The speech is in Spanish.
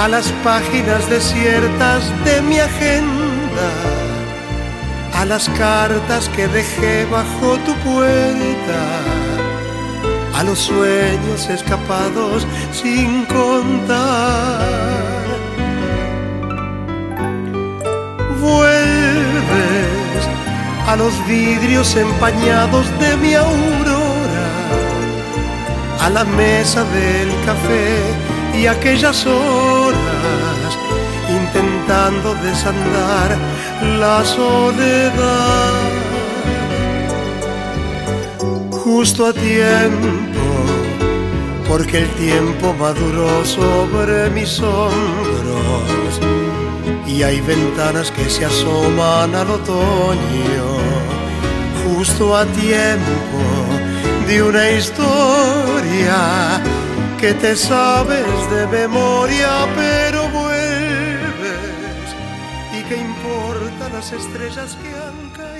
a las páginas desiertas de mi agenda, a las cartas que dejé bajo tu puerta, a los sueños escapados sin contar. Vuelves a los vidrios empañados de mi aurora, a la mesa del café y aquellas horas intentando desandar la soledad. Justo a tiempo, porque el tiempo maduró sobre mis hombros y hay ventanas que se asoman al otoño. Justo a tiempo de una historia que te sabes de memoria, pero vuelves. ¿Y qué importan las estrellas que han caído?